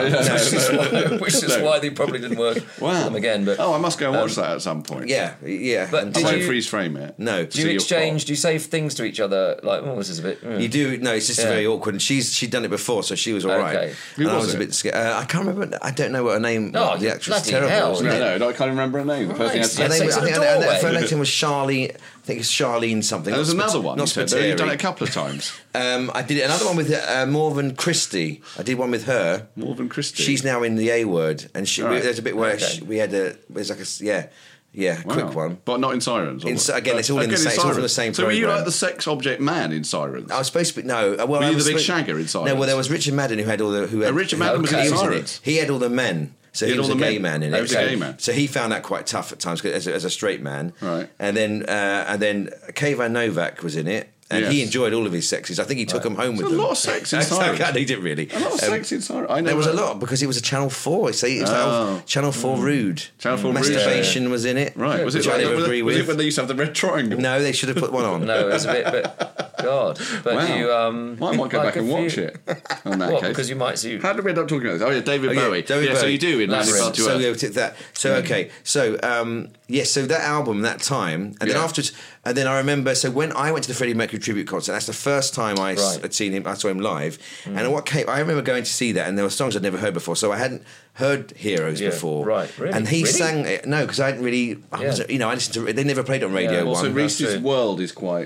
is why they probably didn't work for them again. But I must go and watch that at some point. Yeah. But I won't freeze frame it. No. Do you exchange? Do you say things to each other like, "Oh, this is a bit"? You do. No, it's just very awkward. And she'd done it before, so she was all right. Okay. Who I was was a bit scared. I can't remember. I don't know what her name. No, the actress. bloody Terrible. hell. Wasn't it? No, I can't remember her name. The person Right. Sex in a doorway. Her name was Charlie. I think it's Charlene something. There's another one. Not You've done it a couple of times. I did another one with Morven Christie. I did one with her. Morven Christie. She's now in The A Word, and there's a bit where we had there's like a quick one, but not in Sirens. Again, it's all in the same. It's all from the same. So program. were you like the sex object man in Sirens? I was supposed to be no. Well, were you the big shagger in Sirens? No, well, there was Richard Madden who had all the Richard Madden was in Sirens. He had all the men. So he was a gay man in it. He was a gay man. So he found that quite tough at times as a straight man. Right. And then Kayvan Novak was in it. And he enjoyed all of his sexes. I think he took them home with him. There's a lot of sex in Sirens. He did really. A lot of sex in Sirens. There was a lot because it was a Channel 4. It was like Channel 4 rude. Channel 4 Masturbation was in it. Right. Was it agree with. Was it when they used to have the red triangle? No, they should have put one on. No, it was a bit God. But wow. you I might go back and watch it. In that case. Because you might see. How did we end up talking about this? Oh yeah, David Bowie. David Bowie. So you do in Labyrinth. So we took that. So okay. So so that album, that time, and then afterwards, and then I remember. So when I went to the Freddie Mercury tribute concert, that's the first time I had seen him. I saw him live, and I remember going to see that, and there were songs I'd never heard before. So I hadn't heard Heroes before, right? Really? And he sang it. No, because I hadn't really. I listened to. They never played it on radio. Also, Reese's World is quite.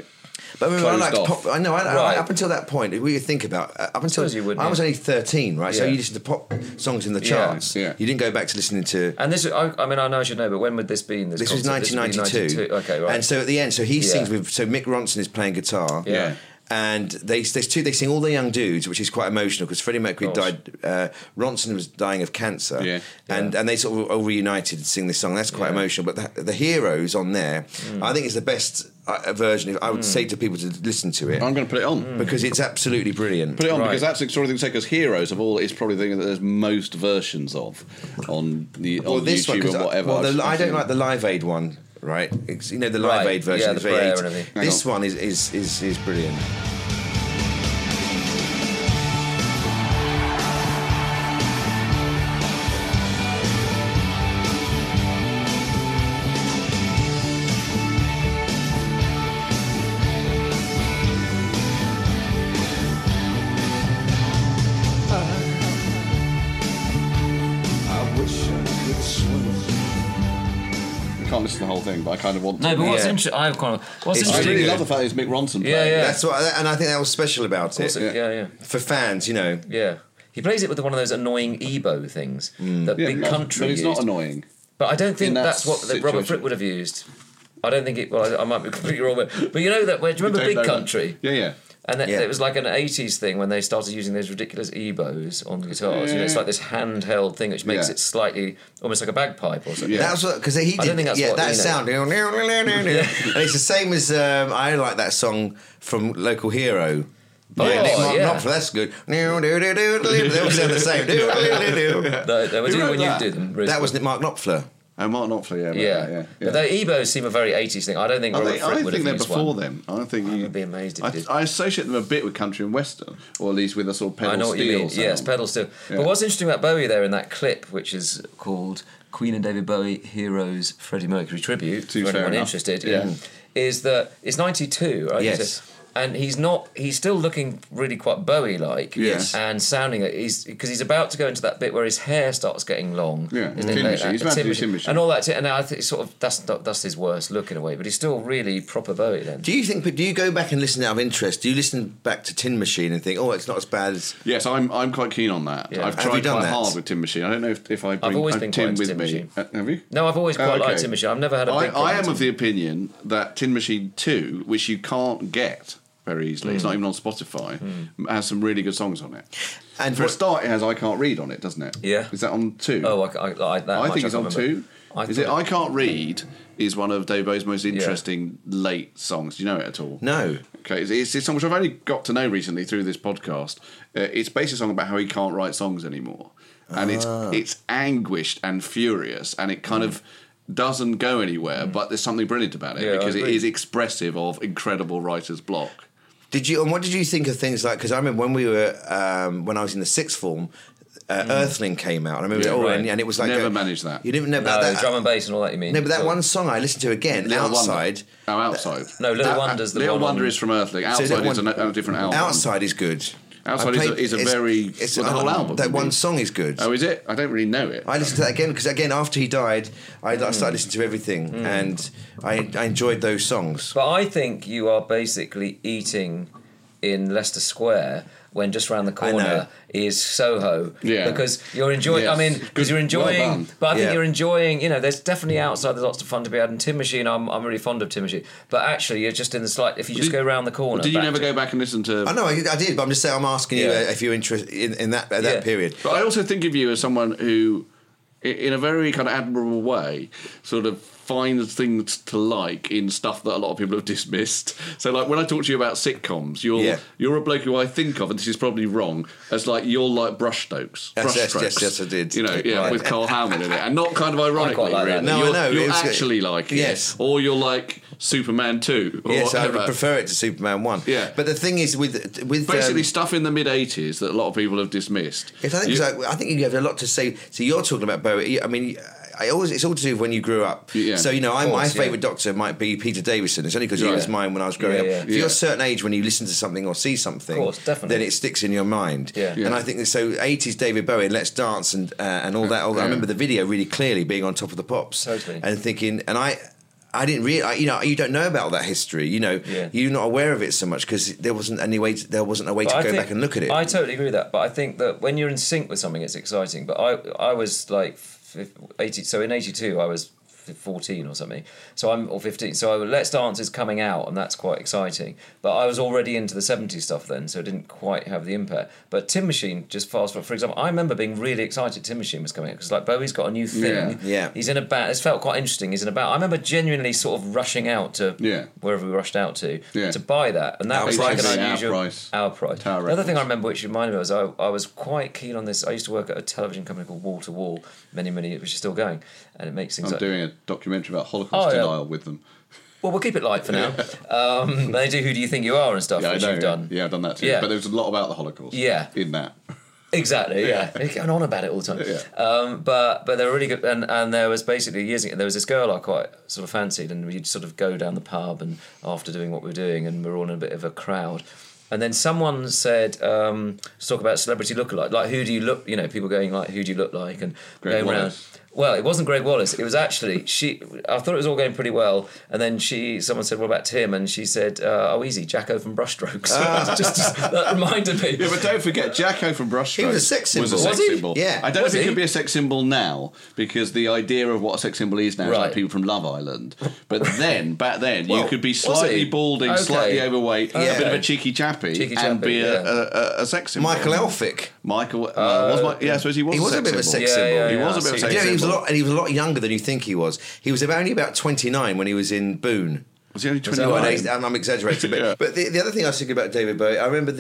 But I remember I liked Closed pop. off. I know. Right. Up until that point, if we think about up until Suppose you would, I was yeah. only 13, right? So Yeah. you listened to pop songs in the charts. Yeah. You didn't go back to listening to. And this, I mean, I know I should know, but when would this be in this? This was concert? 1992. Okay, right. And so at the end, so he sings Yeah. with. So Mick Ronson is playing guitar. Yeah. And they sing All the Young Dudes, which is quite emotional because Freddie Mercury died. Ronson was dying of cancer, Yeah. and they sort of all reunited to sing this song. That's quite emotional. But the Heroes on there, I think is the best version. I would say to people to listen to it. I'm going to put it on because it's absolutely brilliant. Put it on because that's the sort of thing to say. Because Heroes of all is probably the thing that there's most versions of on this YouTube one, and whatever. I don't like the Live Aid one. Right, it's, the Live Aid version. Yeah, the is very prayer 80s. and everything. This one is brilliant. Can't listen to the whole thing, but I kind of want to. No, but what's interesting? I really love the fact that it's Mick Ronson playing. Yeah. That's what, and I think that was special about it. Yeah. For fans, Yeah, he plays it with one of those annoying EBO things that Big Country But it's used. not annoying. But I don't think that that's what Robert situation. Fripp would have used. I don't think it. Well, I might be completely wrong, but you know that. Do you remember Big Country? Yeah. And it was like an 80s thing when they started using those ridiculous EBOs on the guitars. It's like this handheld thing which makes it slightly almost like a bagpipe or something. That's what, because he did. I don't think that's what, that sound. And it's the same as I like that song from Local Hero. Mark Knopfler, that's good. They all sound the same. That was Mark Knopfler. Oh, Mark Knopfler, yeah. But the EBOs seem a very 80s thing. I don't think Robert Fripp would have they're used before one. them. I think I would be amazed if he did. I associate them a bit with country and western, or at least with a sort of pedal I know what steel you mean. sound. Yes, pedal steel. Yeah. But what's interesting about Bowie there in that clip, which is called Queen and David Bowie Heroes Freddie Mercury Tribute, for anyone interested, is that it's 92, right? Yes. And he's still looking really quite Bowie-like, and sounding because he's about to go into that bit where his hair starts getting long, Tin Machine. He's about to do Tin Machine, and all that. And I think sort of that's his worst look in a way, but he's still really proper Bowie then. Do you go back and listen out of interest? Do you listen back to Tin Machine and think, oh, it's not as bad as? Yes, I'm quite keen on that. Yeah. I've tried quite hard with Tin Machine. I don't know if I bring I've always been Tim quite with Tin me. Machine. Have you? No, I've always quite liked Tin Machine. I've never had a big problem I am with of the opinion that Tin Machine 2, which you can't get very easily, it's not even on Spotify, has some really good songs on it. And for a start, it has I Can't Read on it, doesn't it? Yeah. Is that on 2? Oh, I think it's on 2. Is it I Can't Read is one of Dave Bowie's most interesting late songs. Do you know it at all? No. Okay, it's a song which I've only got to know recently through this podcast. It's basically a song about how he can't write songs anymore. And it's anguished and furious, and it kind of doesn't go anywhere, but there's something brilliant about it because it is expressive of incredible writer's block. What did you think of things like? Because I remember when we were when I was in the sixth form, Earthling came out. I remember and it was like never managed that. You didn't know about that drum and bass and all that. You mean? No, but that one song I listened to again, Outside. Outside. No, Little Wonder's the Little one. Wonder is from Earthling. Outside is a different album. Outside is good. Outside is the whole album. That one song is good. Oh, is it? I don't really know it. I listened to that again because after he died, I started listening to everything, and I enjoyed those songs. But I think you are basically eating in Leicester Square when just round the corner is Soho. Yeah. Because you're enjoying. Yes. I mean, because you're enjoying. Well but I think you're enjoying. There's definitely outside. There's lots of fun to be had. And Tin Machine, I'm really fond of Tin Machine. But actually, you're just in the slight. If you just go round the corner. Did you never go back and listen to? I know I did, but I'm just saying. I'm asking you if you're interested in that period. But I also think of you as someone who, in a very kind of admirable way, sort of finds things to like in stuff that a lot of people have dismissed. So, like when I talk to you about sitcoms, you're a bloke who I think of, and this is probably wrong, as like you're like Brushstrokes. Yes, I did. With Carl Howman in it, and not kind of ironically, like really. No, I know. You're actually like yes, or you're like Superman 2. Or yes, whatever. I would prefer it to Superman 1. Yeah, but the thing is with basically stuff in the mid '80s that a lot of people have dismissed. Yes, I think you have a lot to say. So you're talking about Bowie. I mean, it's all to do with when you grew up. Yeah. So my favourite Doctor might be Peter Davison. It's only because he was mine when I was growing up. If you're a certain age, when you listen to something or see something, of course, definitely, then it sticks in your mind. Yeah. And I think that, so 80s David Bowie, Let's Dance and all that. I remember the video really clearly being on Top of the Pops, totally, and thinking, and I didn't really, you don't know about that history. You're not aware of it so much because there wasn't a way to go back and look at it. I totally agree with that, but I think that when you're in sync with something, it's exciting. But I was like 80, so in 82 I was 14 or something, or 15. So Let's Dance is coming out, and that's quite exciting. But I was already into the 70s stuff then, so it didn't quite have the impact. But Tin Machine, just fast forward, for example, I remember being really excited Tin Machine was coming out because Bowie's got a new thing. Yeah. He's in a band. It's felt quite interesting. He's in a band. I remember genuinely sort of rushing out to wherever we rushed out to buy that, and that was like an unusual our price. The other thing I remember, which reminded me, was I was quite keen on this. I used to work at a television company called Wall to Wall, which is still going, and it makes things. I'm doing a documentary about Holocaust denial with them. Well, we'll keep it light for now. They do Who Do You Think You Are and stuff, which you've done. Yeah, I've done that too. Yeah. But there's a lot about the Holocaust in that. Exactly, yeah. They're going on about it all the time. Yeah. But they were really good. And there was basically, years ago, there was this girl I quite sort of fancied, and we'd sort of go down the pub and after doing what we were doing, and we were all in a bit of a crowd. And then someone said, let's talk about celebrity lookalike. Like, who do you look, people going like, who do you look like? And Greg going Wallace. around. Well, it wasn't Greg Wallace. It was actually, I thought it was all going pretty well. And then someone said, what about Tim? And she said, easy, Jacko from Brushstrokes. just that reminded me. Yeah, but don't forget, Jacko from Brushstrokes he was a sex symbol. Was a sex symbol. Yeah. I don't think it could be a sex symbol now, because the idea of what a sex symbol is now is like people from Love Island. But back then, you could be slightly balding, slightly overweight, a bit of a cheeky chappy, and be a sex symbol. Michael Elphick. I suppose he was. He was a bit of a sex symbol. He was a bit of a sex symbol. He was a lot younger than you think he was. He was only about 29 when he was in Boone. Was he only 29? I'm exaggerating a bit. But the other thing I was thinking about David Bowie, I remember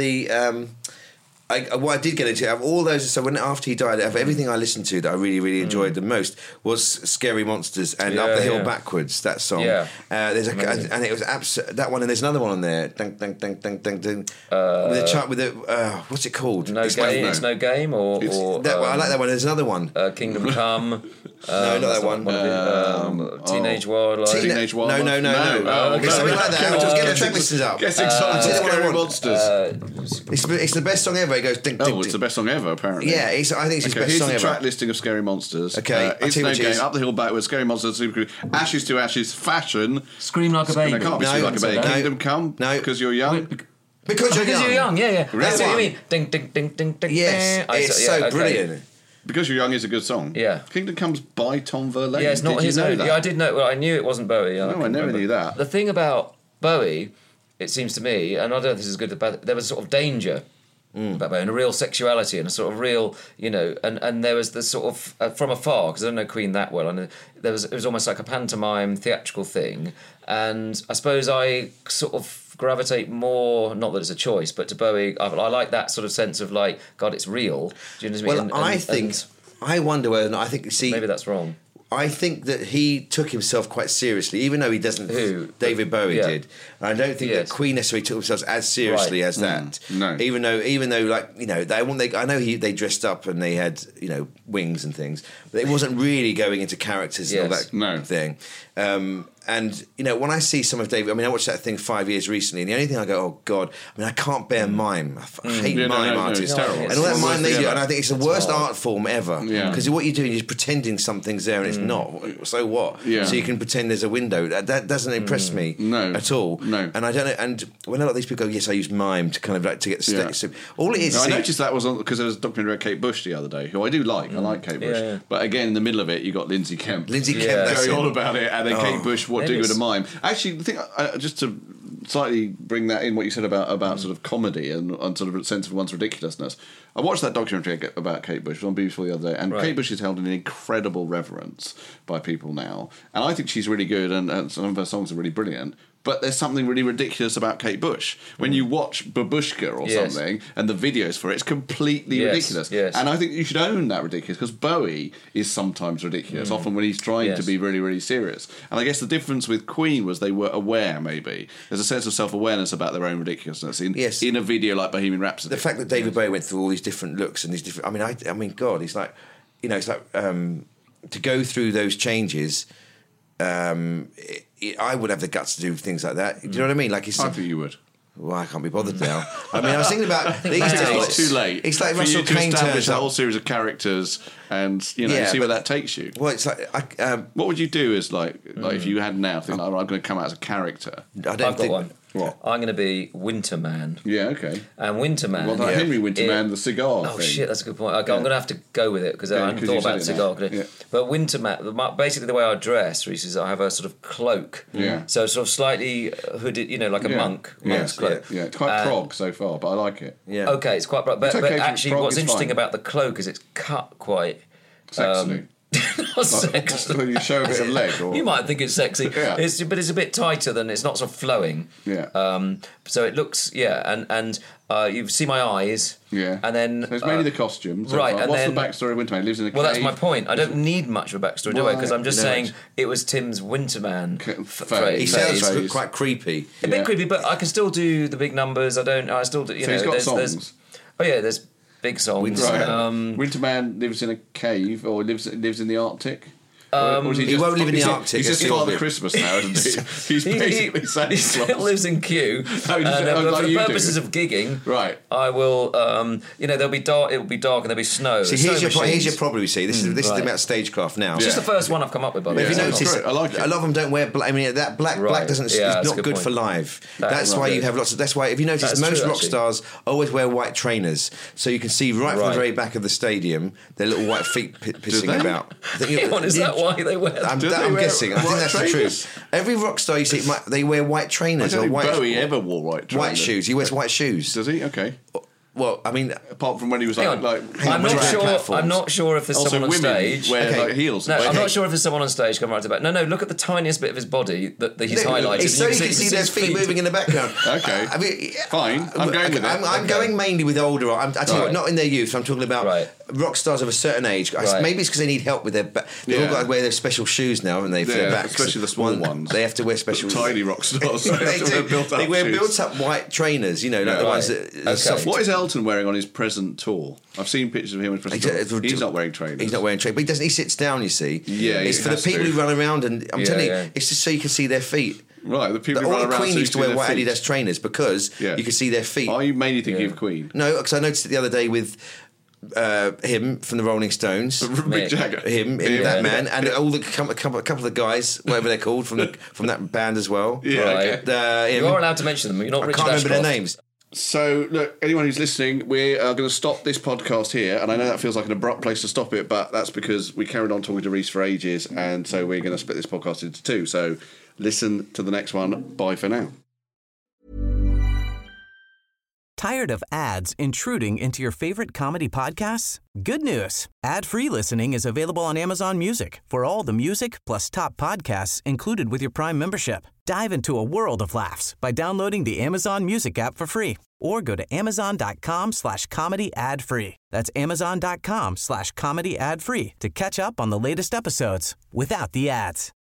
what I did get into, of all those, so after he died, of everything I listened to that I really, really enjoyed the most was Scary Monsters and Up the Hill Backwards, that song. Yeah. And it was that one, and there's another one on there. Ding, ding, ding, ding, ding, ding. With the what's it called? It's No Game, or I like that one. There's another one. Kingdom Come. No, not that one. Teenage Wildlife. Teenage Wildlife. No. It's something like that. Just get the track listings up. Get excited. Scary Monsters. It's the best song ever. It goes ding, ding, it's the best song ever, apparently. Yeah, I think it's his best song ever. Here's the track listing of Scary Monsters. Okay, It's No Game, Up the Hill Backwards, Scary Monsters, Super Crew, Ashes to Ashes, Fashion. Scream Like a Baby. No, can't be Scream Like a Baby. Kingdom Come. No. Because You're Young. Because you're young. Yeah. Really? That's what you mean. Ding, ding, ding, ding, ding. Yes, it's so brilliant. Because You're Young is a good song. Yeah. Kingdom Come's by Tom Verlaine. Yeah, it's not his own. Yeah, I did know. Well, I knew it wasn't Bowie. No, I never knew that. The thing about Bowie, it seems to me, and I don't know if this is good or bad, there was sort of danger about Bowie, and a real sexuality, and a sort of real, and there was the sort of, from afar, because I don't know Queen that well, and it was almost like a pantomime theatrical thing, and I suppose I sort of gravitate more, not that it's a choice, but to Bowie. I like that sort of sense of like, God, it's real. Do you know what I mean? I wonder whether or not, maybe that's wrong. I think that he took himself quite seriously, even though he doesn't. David Bowie did. I don't think that Queen necessarily took themselves as seriously as that. No. Even though, like, I know they dressed up and they had wings and things, but it wasn't really going into characters and all that thing. And when I see some of David, I watched that thing 5 years recently, and the only thing I go, oh God, I can't bear mime. I hate mime artists. It's terrible. And all that mime they do, and I think it's the worst art form ever. Because what you're doing is pretending something's there and it's not. So what? Yeah. So you can pretend there's a window. That doesn't impress me at all. No. And I don't know. And when a lot of these people go, yes, I use mime to kind of like to get the state. So all it is. I noticed that was because there was a documentary about Kate Bush the other day, who I do like. I like Kate Bush. Yeah. But again, in the middle of it, you got Lindsay Kemp. That's going on about it, and then Kate Bush, what do with a mime? Actually, the thing, just to slightly bring that in, what you said about sort of comedy and sort of a sense of one's ridiculousness. I watched that documentary about Kate Bush on BBC the other day, and Kate Bush is held in incredible reverence by people now, and I think she's really good, and some of her songs are really brilliant. But there's something really ridiculous about Kate Bush. When you watch Babushka or something, and the videos for it, it's completely ridiculous. Yes. And I think you should own that ridiculous, because Bowie is sometimes ridiculous, often when he's trying to be really, really serious. And I guess the difference with Queen was they were aware, maybe. There's a sense of self-awareness about their own ridiculousness in a video like Bohemian Rhapsody. The fact that David Bowie went through all these different looks and these different... I mean, God, it's like... it's like... to go through those changes... I would have the guts to do things like that. Do you know what I mean? Like I think you would. Well, I can't be bothered now. I mean, I was thinking about these days. It's not too late. It's like for Russell you to Kane establish turns a up. whole series of characters, and see where that takes you. Well, it's like what would you do as like if you had now? Think I'm going to come out as a character. I've got one. What? I'm going to be Winterman. Yeah, okay. And Winterman. What about Henry Winterman, the cigar Oh thing? shit, that's a good point. I'm going to have to go with it because I hadn't thought about the cigar. But Winterman, basically the way I dress, Reece, is I have a sort of cloak. Yeah. So sort of slightly hooded, like a monk's cloak. Yeah, it's quite prog so far, but I like it. Yeah. Okay, it's quite prog. But okay, actually, prog what's is interesting fine. about the cloak is it's cut quite Sexily. not sexy. You show a bit of leg, or You might think it's sexy, Yeah. but it's a bit tighter than it's not so flowing. Yeah. So it looks and you see my eyes. Yeah. And then so it's mainly the costumes. right. What's And then, the backstory of Winterman? He lives in a cave. Well, that's my point. I don't need much of a backstory, do I? Because I'm just saying it was Tim's Winterman phase. He sounds quite creepy. A bit creepy, but I can still do the big numbers. I still do. So he's got songs. There's big songs. Right. Winterman lives in a cave or lives in the Arctic. Or is he won't live in the Arctic. He's just Father Christmas now, isn't he? He's basically Santa He Claus. still lives in Kew. But for the purposes of gigging, right? I will. There'll be dark. It will be dark and there'll be snow. See, here's your problem. You see, this is about stagecraft now. It's just the first one I've come up with. By the way, if you notice, I like it. A lot of them don't wear black. I mean, that black doesn't. It's not good for live. That's why you have lots of. That's why if you notice, most rock stars always wear white trainers, so you can see right from the very back of the stadium their little white feet pissing about. Is that why they wear them? I'm guessing. I think that's the truth. Every rock star you see, they wear white trainers or white. Bowie ever wore white trainers. White shoes. He wears white shoes. Does he? Okay. Well, I mean, apart from when he was I'm not sure if there's also someone on stage. Wear like heels. No, I'm not sure if there's someone on stage coming right to the back. No, look at the tiniest bit of his body that he's highlighted. It's so you can see their feet moving in the background. Okay. I mean, fine. I'm going with it. I'm going mainly with older. I tell you what, not in their youth. I'm talking about rock stars of a certain age. Maybe it's because they need help with their back. They've all got to wear their special shoes now, haven't they? For their backs, especially the small ones. They have to wear special. Tiny rock stars. They wear built-up white trainers. Like the ones that. Soft. What is Elton wearing on his present tour? I've seen pictures of him as present tour. He's not wearing trainers. He's not wearing trainers, but he doesn't. He sits down. You see. Yeah. It's for the people who run around, and I'm telling you, it's just so you can see their feet. Right, the people who all run the around. Queen used to wear white Adidas trainers because you could see their feet. Are you mainly thinking of Queen? No, because I noticed it the other day with him from the Rolling Stones, Mick Jagger, that man, and all the couple of the guys, whatever they're called from that band as well. Yeah, right. You are allowed to mention them. You're not. I can't remember their names. So, look, anyone who's listening, we are going to stop this podcast here. And I know that feels like an abrupt place to stop it, but that's because we carried on talking to Reece for ages. And so we're going to split this podcast into two. So listen to the next one. Bye for now. Tired of ads intruding into your favorite comedy podcasts? Good news. Ad-free listening is available on Amazon Music for all the music plus top podcasts included with your Prime membership. Dive into a world of laughs by downloading the Amazon Music app for free or go to amazon.com/comedy ad-free. That's amazon.com/comedy ad-free to catch up on the latest episodes without the ads.